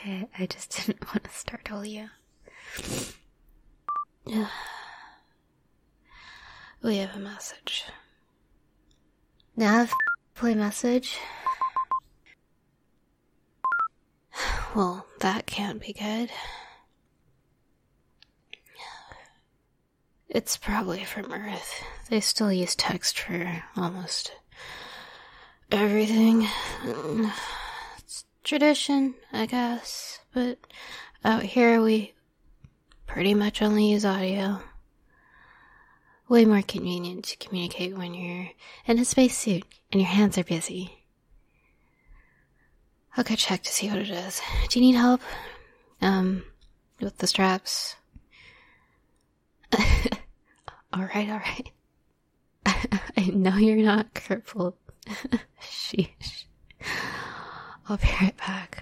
okay. I just didn't want to startle you. We have a message. Nav, play message. Well, that can't be good. It's probably from Earth. They still use text for almost everything. It's tradition, I guess. But out here we pretty much only use audio. Way more convenient to communicate when you're in a spacesuit and your hands are busy. I'll go check to see what it is. Do you need help? With the straps? Alright. I know you're not crippled. Sheesh. I'll be right back.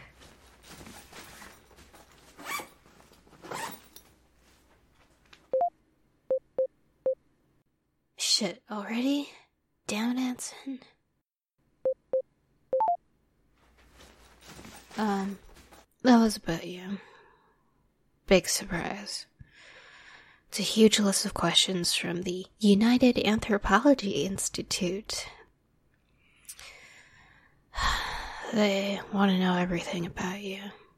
Shit, already? Damn it, Anson. That was about you. Big surprise. It's a huge list of questions from the United Anthropology Institute. They want to know everything about you.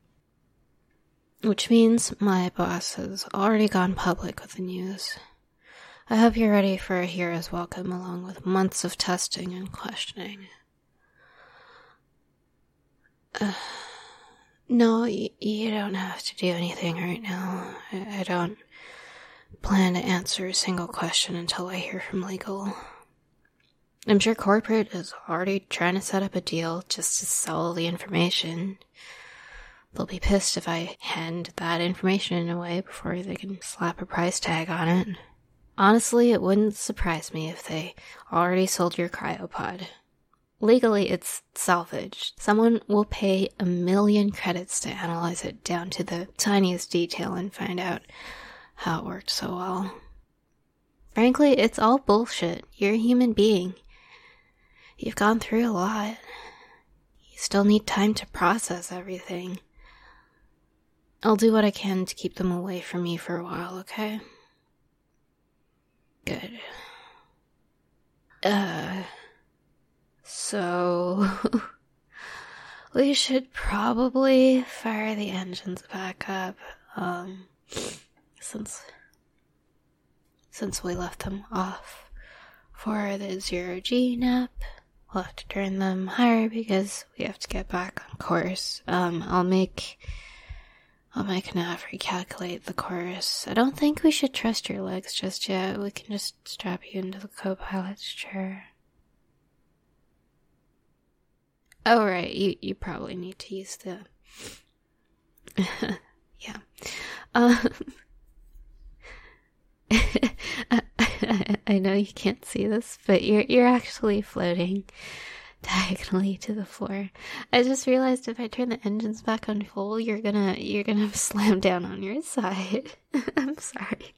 Which means my boss has already gone public with the news. I hope you're ready for a hero's welcome along with months of testing and questioning. No, you don't have to do anything right now. I don't plan to answer a single question until I hear from legal. I'm sure corporate is already trying to set up a deal just to sell the information. They'll be pissed if I hand that information away before they can slap a price tag on it. Honestly, it wouldn't surprise me if they already sold your cryopod. Legally, it's salvaged. Someone will pay 1 million credits to analyze it down to the tiniest detail and find out how it worked so well. Frankly, it's all bullshit. You're a human being. You've gone through a lot. You still need time to process everything. I'll do what I can to keep them away from me for a while, okay? Good. So we should probably fire the engines back up, since we left them off for the 0G nap. We'll have to turn them higher because we have to get back on course. I'll make Nav recalculate the course. I don't think we should trust your legs just yet. We can just strap you into the co-pilot's chair. Oh, right, you probably need to use the... yeah. I know you can't see this, but you're actually floating diagonally to the floor. I just realized if I turn the engines back on full, you're gonna slam down on your side. I'm sorry.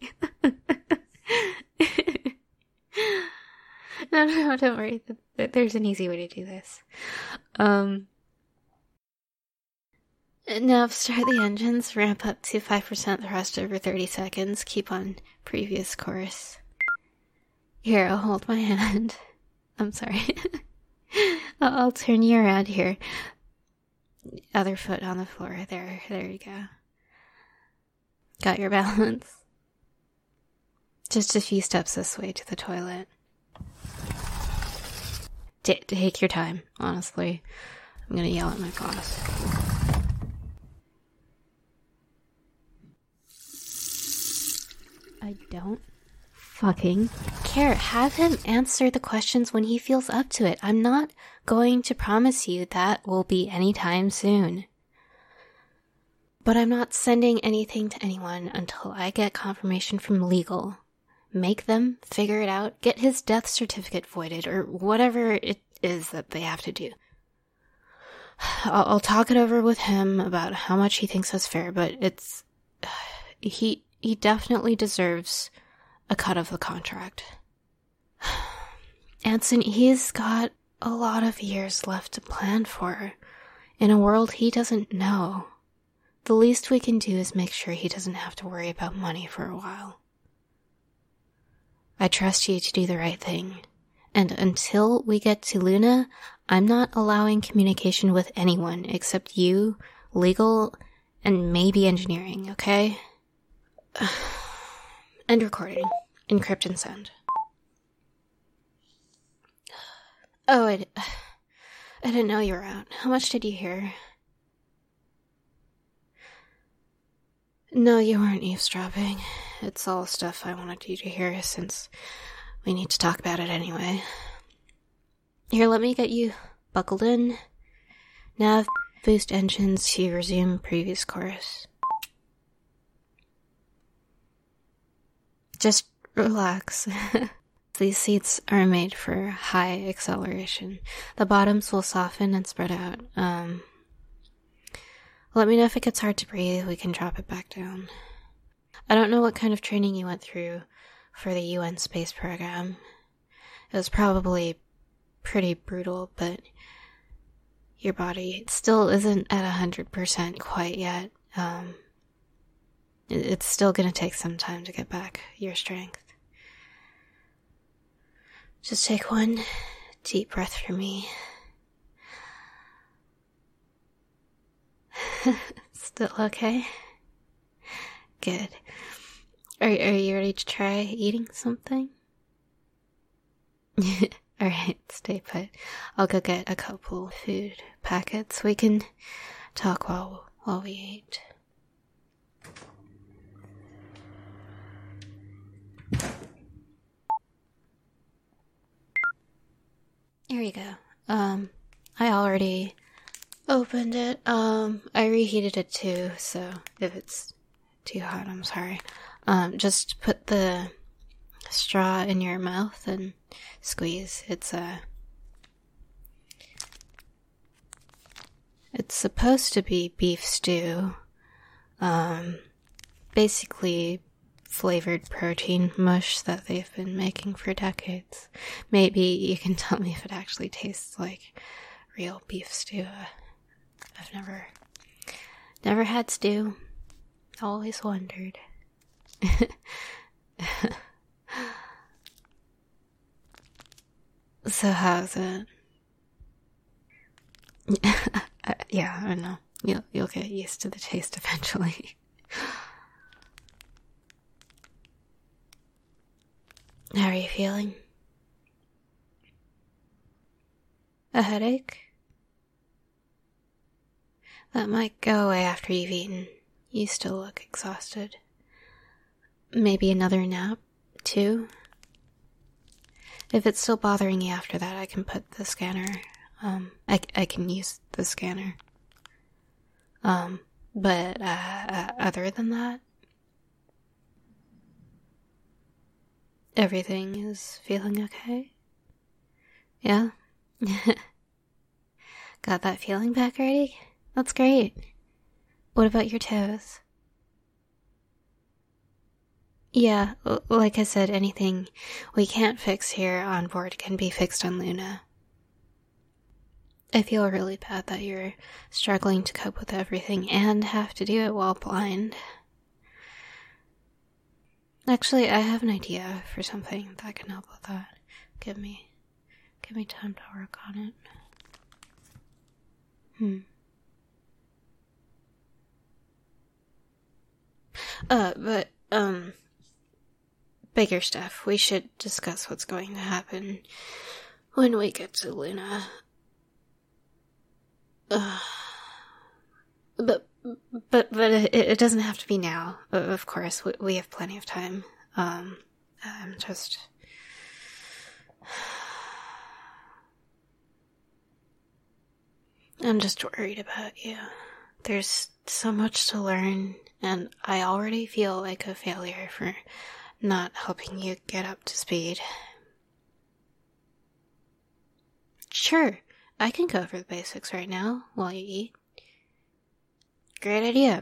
No, don't worry. There's an easy way to do this. Now start the engines, ramp up to 5% thrust over 30 seconds, keep on previous course. Here, I'll hold my hand. I'm sorry. I'll turn you around here. Other foot on the floor. There you go. Got your balance? Just a few steps this way to the toilet. Take your time, honestly. I'm gonna yell at my boss. I don't fucking care. Have him answer the questions when he feels up to it. I'm not going to promise you that will be anytime soon. But I'm not sending anything to anyone until I get confirmation from legal. Make them figure it out, get his death certificate voided, or whatever it is that they have to do. I'll talk it over with him about how much he thinks is fair, but it's... He definitely deserves a cut of the contract. Anson, he's got a lot of years left to plan for, in a world he doesn't know. the least we can do is make sure he doesn't have to worry about money for a while. I trust you to do the right thing, and until we get to Luna, I'm not allowing communication with anyone except you, legal, and maybe engineering, okay? End recording. Encrypt and send. Oh, I didn't know you were out. How much did you hear? No, you weren't eavesdropping. It's all stuff I wanted you to hear since we need to talk about it anyway. Here, let me get you buckled in. Nav, boost engines to resume previous course. Just relax. These seats are made for high acceleration. The bottoms will soften and spread out. Let me know if it gets hard to breathe. We can drop it back down. I don't know what kind of training you went through for the UN space program. It was probably pretty brutal, but your body still isn't at 100% quite yet. It's still gonna take some time to get back your strength. Just take one deep breath for me. Still okay? Good. Are you ready to try eating something? Alright, stay put. I'll go get a couple food packets. We can talk while we eat. Here you go. I already opened it. I reheated it too, so if it's too hot, I'm sorry. Just put the straw in your mouth and squeeze. It's supposed to be beef stew. Basically flavored protein mush that they've been making for decades. Maybe you can tell me if it actually tastes like real beef stew. I've never had stew. Always wondered. So how's it? Yeah, I know. You'll get used to the taste eventually. How are you feeling? A headache? That might go away after you've eaten. You still look exhausted. Maybe another nap, too? If it's still bothering you after that, I can put the scanner, I can use the scanner. But other than that, everything is feeling okay? Yeah? Got that feeling back already? That's great. What about your toes? Yeah, like I said, anything we can't fix here on board can be fixed on Luna. I feel really bad that you're struggling to cope with everything and have to do it while blind. Actually, I have an idea for something that can help with that. Give me time to work on it. Bigger stuff. We should discuss what's going to happen when we get to Luna. But it doesn't have to be now. Of course, we have plenty of time. I'm just worried about you. There's so much to learn, and I already feel like a failure for not helping you get up to speed. Sure, I can go over the basics right now while you eat. Great idea.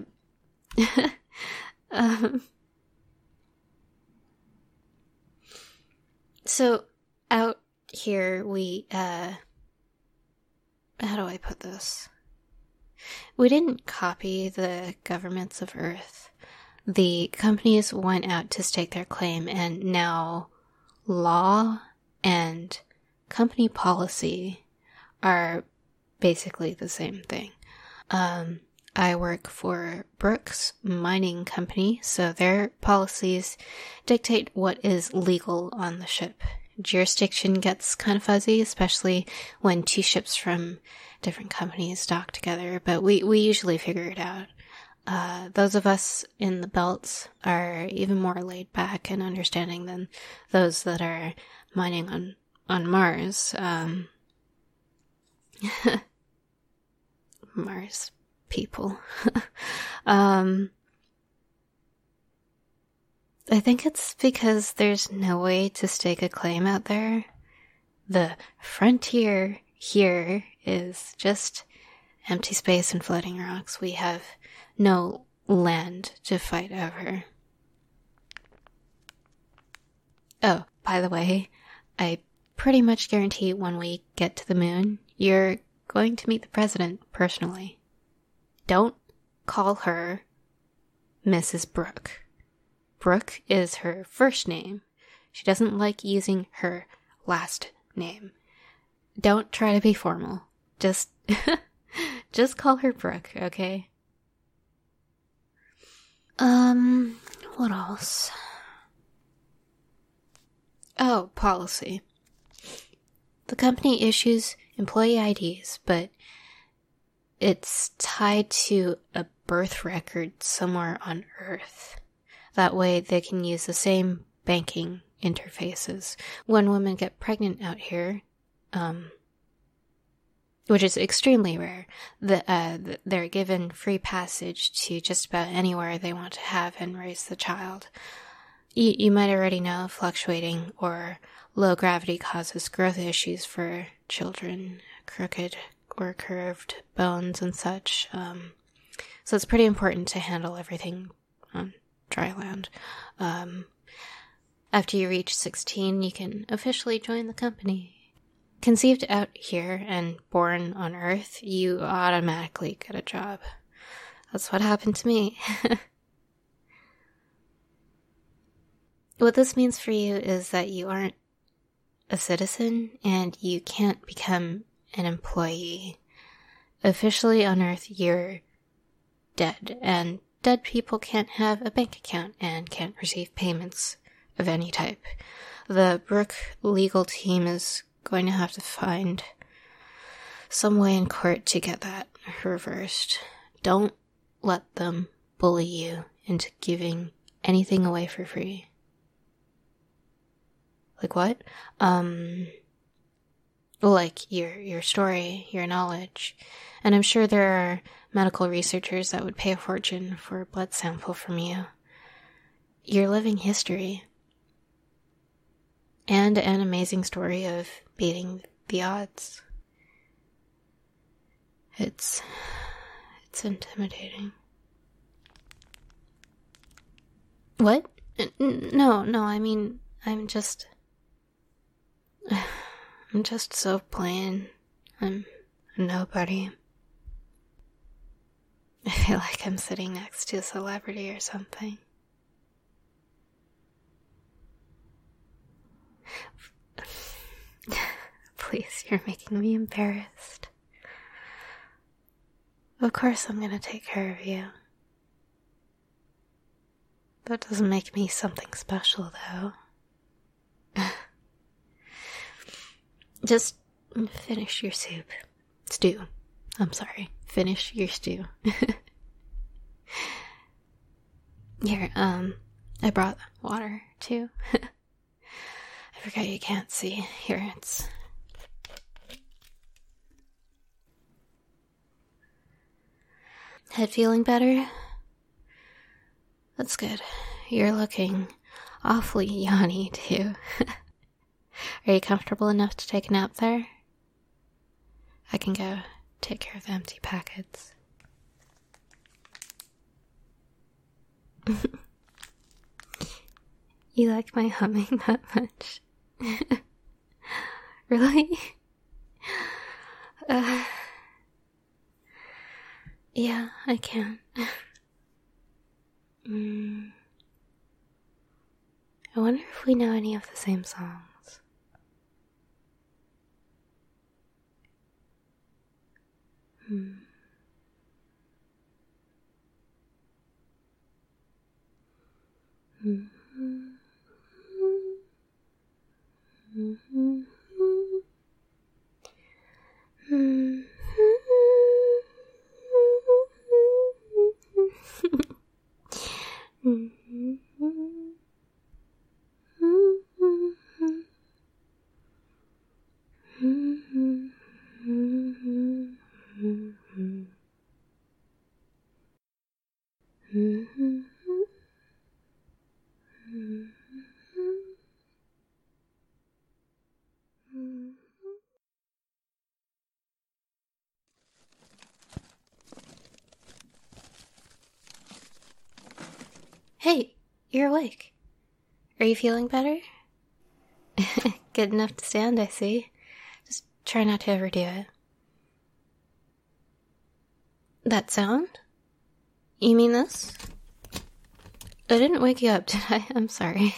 So, out here we, how do I put this? We didn't copy the governments of Earth. The companies went out to stake their claim, and now law and company policy are basically the same thing. I work for Brooks Mining Company, so their policies dictate what is legal on the ship. Jurisdiction gets kind of fuzzy, especially when two ships from different companies dock together, but we usually figure it out. Those of us in the belts are even more laid back and understanding than those that are mining on Mars. Mars people. I think it's because there's no way to stake a claim out there. The frontier here is just empty space and floating rocks. We have no land to fight over. Oh, by the way, I pretty much guarantee when we get to the moon, you're going to meet the president personally. Don't call her Mrs. Brooke. Brooke is her first name. She doesn't like using her last name. Don't try to be formal. Just call her Brooke, okay? What else? Oh, policy. The company issues employee IDs, but it's tied to a birth record somewhere on Earth. That way they can use the same banking interfaces. When women get pregnant out here, which is extremely rare, they're given free passage to just about anywhere they want to have and raise the child. You might already know fluctuating or low gravity causes growth issues for children, crooked or curved bones and such. So it's pretty important to handle everything on dry land. After you reach 16, you can officially join the company. Conceived out here and born on Earth, you automatically get a job. That's what happened to me. What this means for you is that you aren't a citizen and you can't become an employee. Officially on Earth, you're dead, and dead people can't have a bank account and can't receive payments of any type. The Brooke legal team is going to have to find some way in court to get that reversed. Don't let them bully you into giving anything away for free. Like what? Like your story, your knowledge. And I'm sure there are medical researchers that would pay a fortune for a blood sample from you. You're living history. And an amazing story of beating the odds. It's intimidating. What? No, I mean, I'm just so plain. I'm a nobody. I feel like I'm sitting next to a celebrity or something. Please, you're making me embarrassed. Of course I'm gonna take care of you. That doesn't make me something special, though. Just finish your soup. Stew. I'm sorry. Finish your stew. Here, I brought water, too. I forgot you can't see. Here, it's... Head feeling better? That's good. You're looking awfully yawny, too. Are you comfortable enough to take a nap there? I can go take care of the empty packets. You like my humming that much? Really? Yeah, I can. I wonder if we know any of the same songs. Hey, you're awake. Are you feeling better? Good enough to stand, I see. Just try not to overdo it. That sound? You mean this? I didn't wake you up, did I? I'm sorry.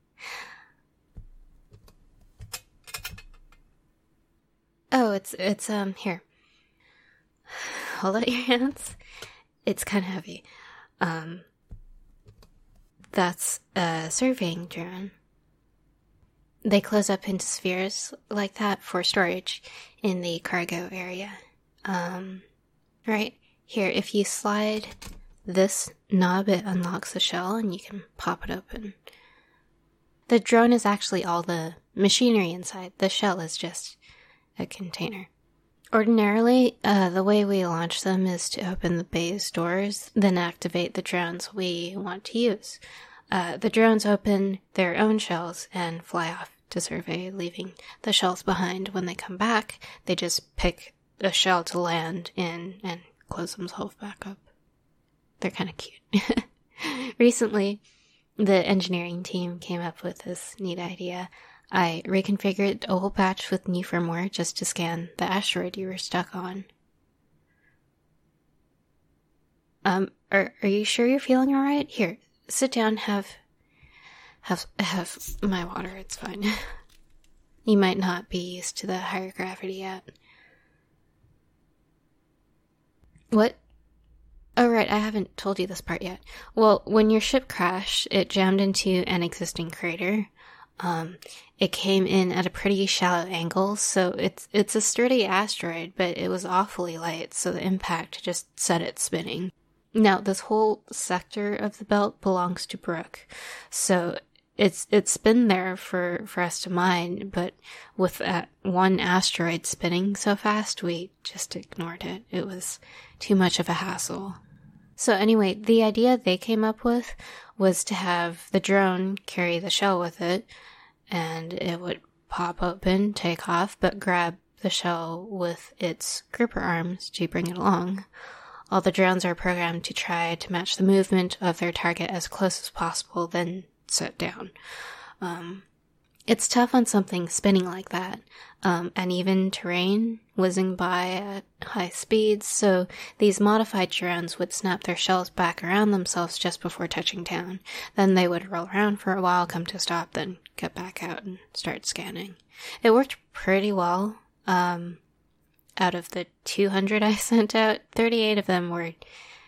Oh, it's here. Hold out your hands. It's kind of heavy. That's a surveying drone. They close up into spheres like that for storage in the cargo area. Right here, if you slide this knob, it unlocks the shell and you can pop it open. The drone is actually all the machinery inside. The shell is just a container. Ordinarily, the way we launch them is to open the bay's doors, then activate the drones we want to use. The drones open their own shells and fly off to survey, leaving the shells behind. When they come back, they just pick a shell to land in and close themselves back up. They're kind of cute. Recently, the engineering team came up with this neat idea. I reconfigured a whole patch with new firmware just to scan the asteroid you were stuck on. Are you sure you're feeling alright? Here, sit down, have my water, it's fine. You might not be used to the higher gravity yet. What? Oh, right, I haven't told you this part yet. Well, when your ship crashed, it jammed into an existing crater. It came in at a pretty shallow angle, so it's a sturdy asteroid, but it was awfully light, so the impact just set it spinning. Now, this whole sector of the belt belongs to Brooke, so it's been there for us to mine, but with that one asteroid spinning so fast, we just ignored it. It was too much of a hassle. So anyway, the idea they came up with was to have the drone carry the shell with it, and it would pop open, take off, but grab the shell with its gripper arms to bring it along. All the drones are programmed to try to match the movement of their target as close as possible, then set down. It's tough on something spinning like that. Uneven terrain, whizzing by at high speeds, so these modified drones would snap their shells back around themselves just before touching down. Then they would roll around for a while, come to a stop, then get back out and start scanning. It worked pretty well. Out of the 200 I sent out, 38 of them were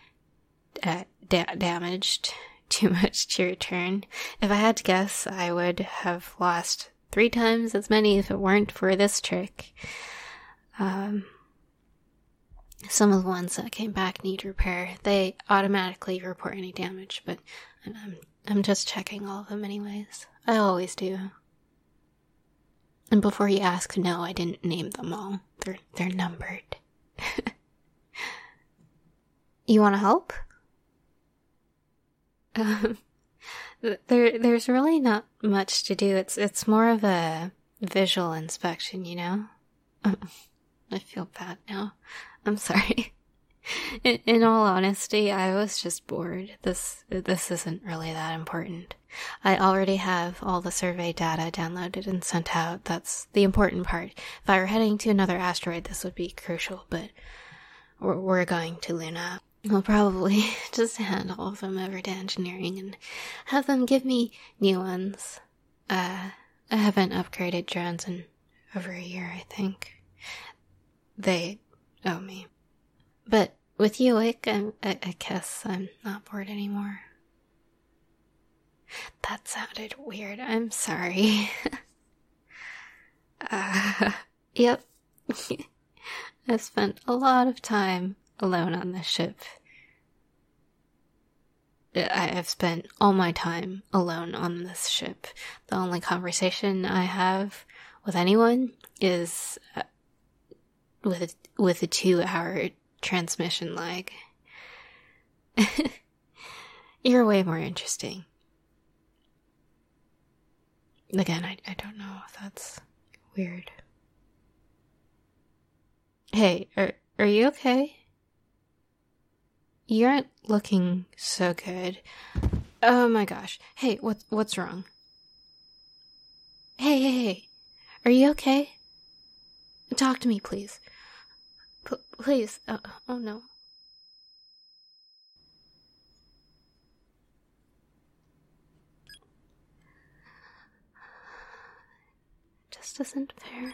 damaged. Too much to return. If I had to guess, I would have lost 3 times as many if it weren't for this trick. Some of the ones that came back need repair. They automatically report any damage, but I'm just checking all of them anyways. I always do. And before you ask, no, I didn't name them all. They're numbered. You want to help? There's really not much to do. It's more of a visual inspection, you know? I feel bad now. I'm sorry. In all honesty, I was just bored. This isn't really that important. I already have all the survey data downloaded and sent out. That's the important part. If I were heading to another asteroid, this would be crucial, but we're going to Luna. I'll probably just hand all of them over to engineering and have them give me new ones. I haven't upgraded drones in over a year, I think. They owe me. But with you awake, I guess I'm not bored anymore. That sounded weird. I'm sorry. Yep. I've spent a lot of time alone on this ship. I've spent all my time alone on this ship. The only conversation I have with anyone is with a 2-hour transmission lag. You're way more interesting. Again, I don't know if that's weird. Hey, are you okay? You aren't looking so good. Oh my gosh. Hey, what's wrong? Hey. Are you okay? Talk to me, please. Please. Oh no. Just isn't fair.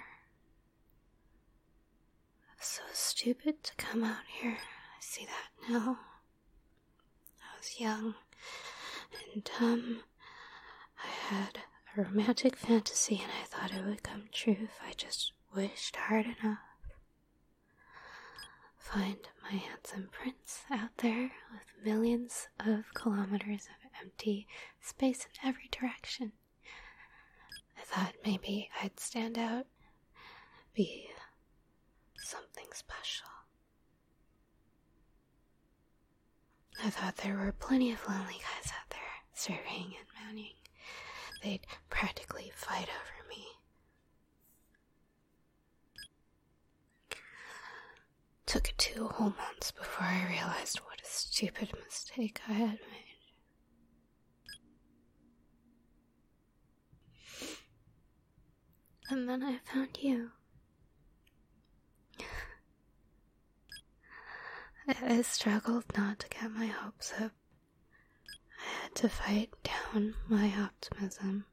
So stupid to come out here. I see that now. I was young and dumb. I had a romantic fantasy and I thought it would come true if I just wished hard enough. Find my handsome prince out there with millions of kilometers of empty space in every direction. I thought maybe I'd stand out, be something special. I thought there were plenty of lonely guys out there surveying and manning. They'd practically fight over me. Took 2 whole months before I realized what a stupid mistake I had made. And then I found you. I struggled not to get my hopes up. I had to fight down my optimism.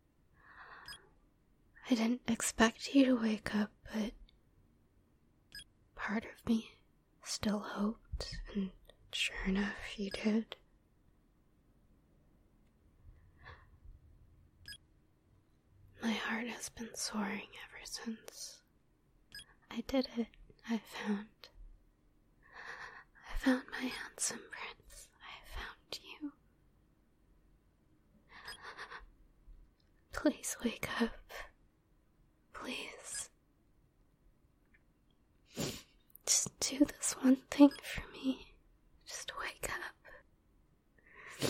I didn't expect you to wake up, but part of me still hoped, and sure enough, you did. My heart has been soaring ever since. I did it. I found my handsome prince. I found you. Please wake up. Please. Just do this one thing for me. Just wake up.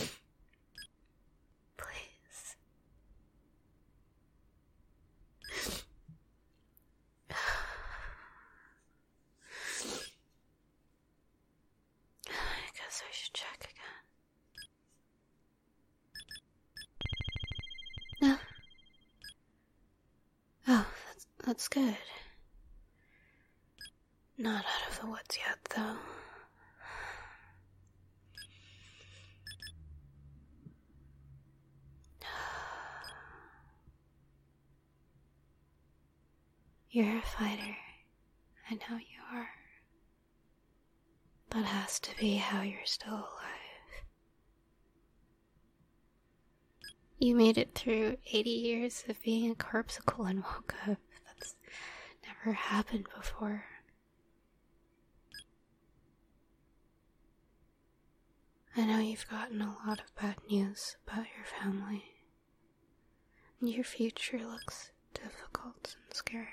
Please. I guess I should check again. No. Oh, that's good. Not out of the woods yet, though. You're a fighter. I know you are. That has to be how you're still alive. You made it through 80 years of being a corpsicle and woke up. That's never happened before. I know you've gotten a lot of bad news about your family. And your future looks difficult and scary.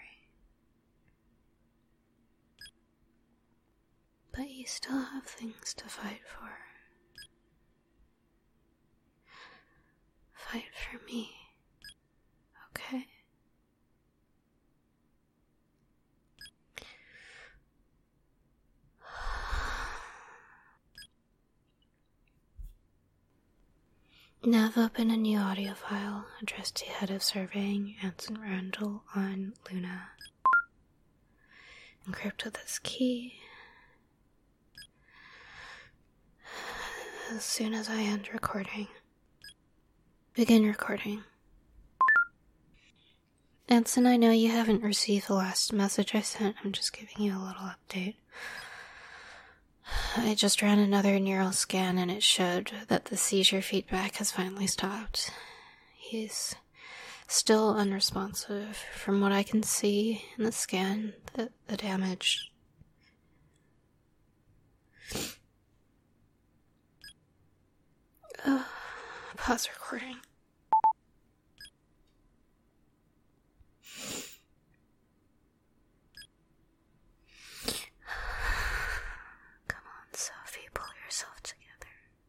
But you still have things to fight for. Fight for me, okay? Now I've opened a new audio file addressed to Head of Surveying Anson Randall on Luna. Encrypt with this key. as soon as I end recording. Begin recording. Anson, I know you haven't received the last message I sent. I'm just giving you a little update. I just ran another neural scan and it showed that the seizure feedback has finally stopped. He's still unresponsive. From what I can see in the scan, the damage... Pause recording. Come on, Sophie, pull yourself together.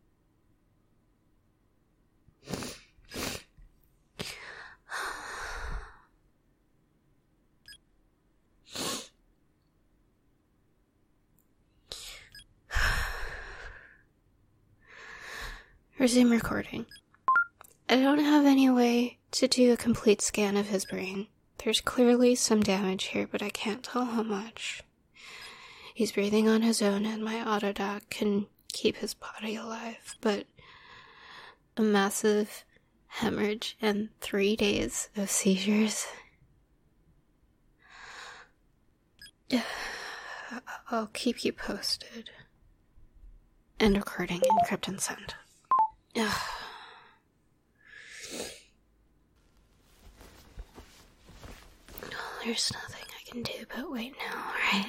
Resume recording. I don't have any way to do a complete scan of his brain. There's clearly some damage here, but I can't tell how much. He's breathing on his own, and my autodoc can keep his body alive, but a massive hemorrhage and 3 days of seizures. I'll keep you posted. End recording, encrypt and send. There's nothing I can do but wait now, right?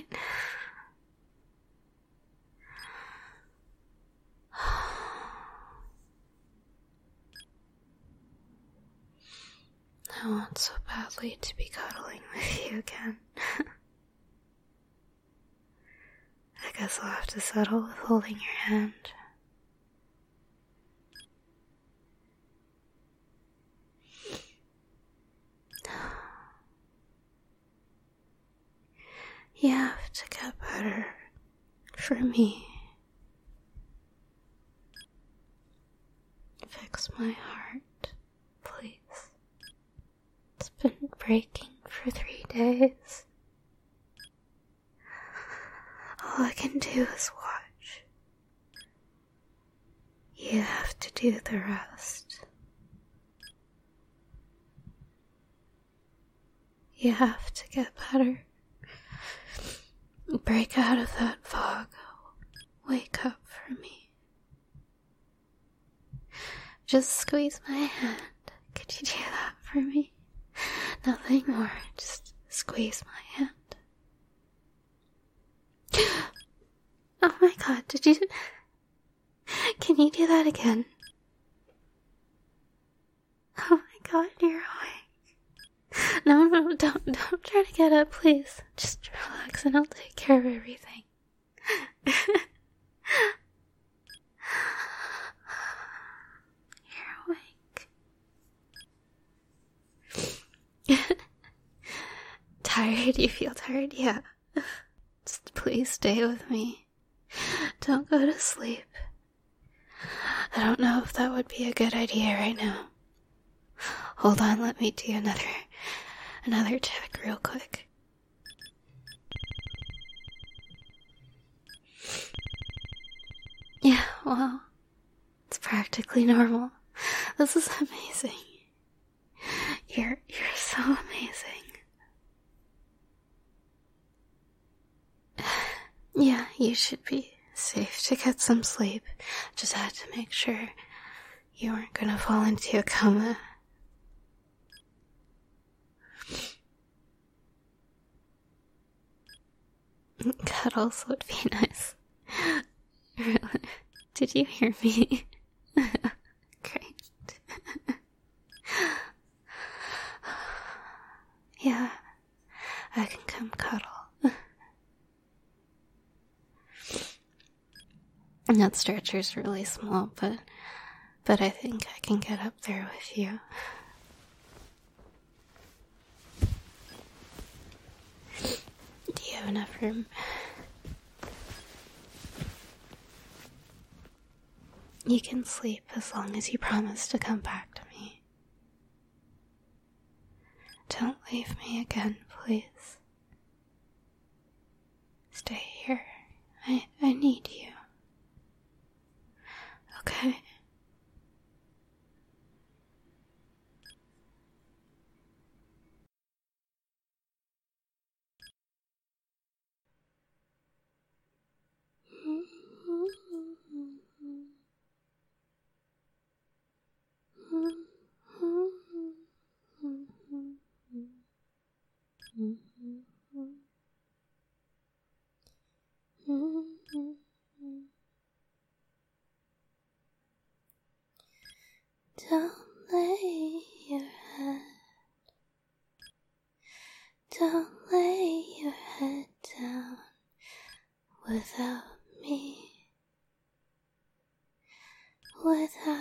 I want so badly to be cuddling with you again. I guess I'll have to settle with holding your hand. You have to get better for me. Fix my heart, please. It's been breaking for 3 days. All I can do is watch. You have to do the rest. You have to get better. Break out of that fog. Wake up for me. Just squeeze my hand. Could you do that for me? Nothing more. Just squeeze my hand. Oh my god, did you... Can you do that again? Oh my god, you're awake. No, don't try to get up, please. Just relax and I'll take care of everything. You're awake. Tired? You feel tired? Yeah. Just please stay with me. Don't go to sleep. I don't know if that would be a good idea right now. Hold on, let me do another check real quick. Yeah, well, it's practically normal. This is amazing. You're so amazing. Yeah, you should be safe to get some sleep. Just had to make sure you weren't gonna fall into a coma. Cuddles would be nice. Really? Did you hear me? Great. Yeah, I can come cuddle. And that stretcher's really small, but I think I can get up there with you. Do you have enough room? You can sleep as long as you promise to come back to me. Don't leave me again, please. Stay here. I need you. without me. Without